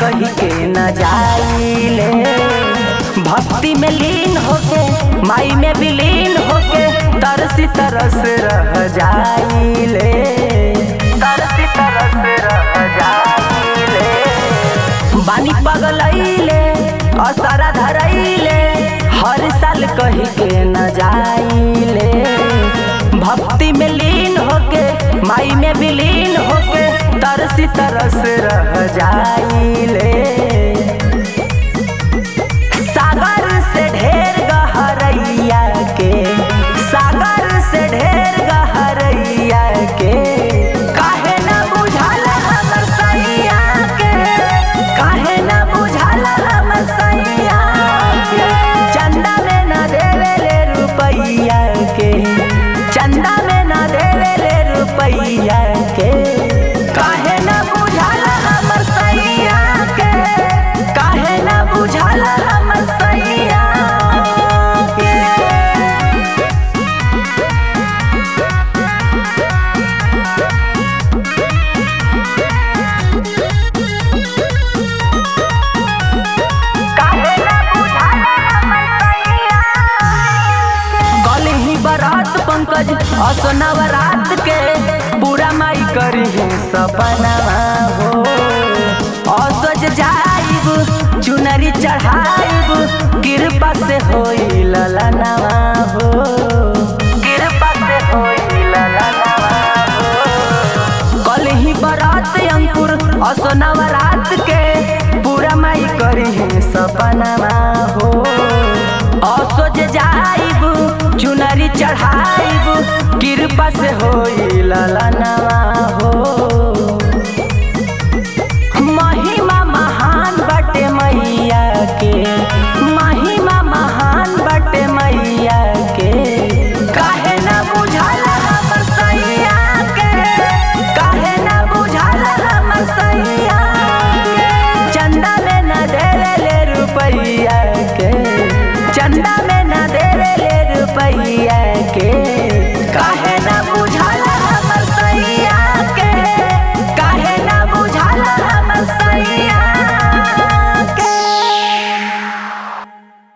कही के न जाइले। भक्ति में लीन होके माई में विलीन होके तरसी तरस रह जाइले। तरसी तरस रह जाइले। बानी पगलैले असरा धरैले हर साल कही के न जाइले। भक्ति में लीन होके माई में विलीन होके तरसी तरस रह जाइले। सागर से ढेर गहरैया के, सागर से ढेर गहरैया के काहे न बुझल हमर सैया के, काहे न बुझल हमर सैया के। चंदा में न देवेले रुपैया के, चंदा में न देवेले रुपैया के काहे न बुझल हमर सैया के, काहे न बुझल हमर सैया के। काहे न बुझल हमर सैया के। गलही बरात पंकज असनवरात के पूरा माई करी है सपनावा हो। असज जाइब चुनरी चढ़ाइब कृपा से होई ललनावा हो। कृपा से होई ललनावा हो। कलही बरात अंकुर असनवरात के पूरा माई करी है सपनावा हो। असज जाइब चुनरी चढ़ाइब कृपा से होई ललनावा हो। महिमा महान बटे मैया के, महिमा महान बटे मैया के काहे न बुझल हमर सैया के, काहे न बुझल हमर सैया के। चंदा में न देवेले रुपैया के, चंदा में न देवेले रुपैया के काहे न बुझल